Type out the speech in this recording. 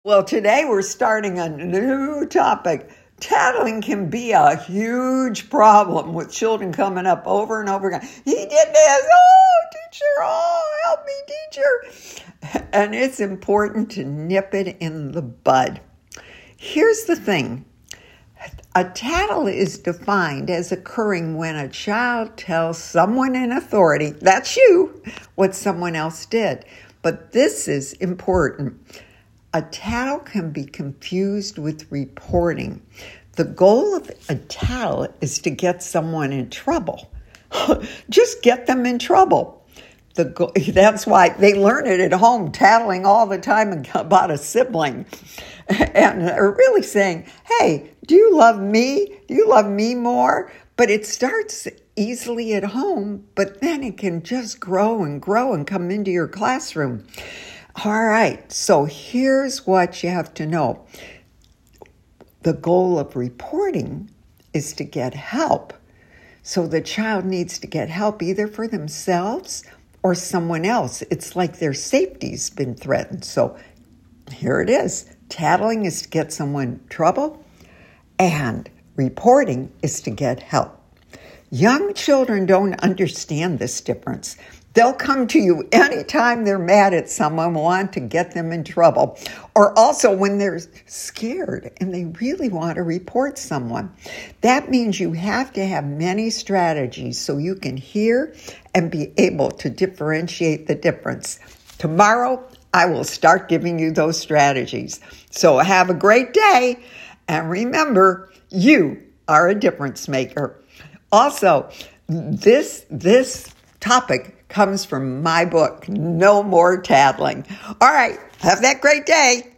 Well, today we're starting a new topic. Tattling can be a huge problem with children coming up over and over again. He did this. Oh, teacher. Oh, help me, teacher. And it's important to nip it in the bud. Here's the thing. A tattle is defined as occurring when a child tells someone in authority, that's you, what someone else did. But this is important. A tattle can be confused with reporting. The goal of a tattle is to get someone in trouble. Just get them in trouble. That's why they learn it at home, tattling all the time about a sibling. And they're really saying, hey, do you love me? Do you love me more? But it starts easily at home, but then it can just grow and come into your classroom. All right, so here's what you have to know. The goal of reporting is to get help. So the child needs to get help either for themselves or someone else. It's like their safety's been threatened. So here it is. Tattling is to get someone in trouble, and reporting is to get help. Young children don't understand this difference. They'll come to you anytime they're mad at someone, want to get them in trouble, or also when they're scared and they really want to report someone. That means you have to have many strategies so you can hear and be able to differentiate the difference. Tomorrow, I will start giving you those strategies. So have a great day, and remember, you are a difference maker. Also, this topic comes from my book, No More Tattling. All right, have that great day.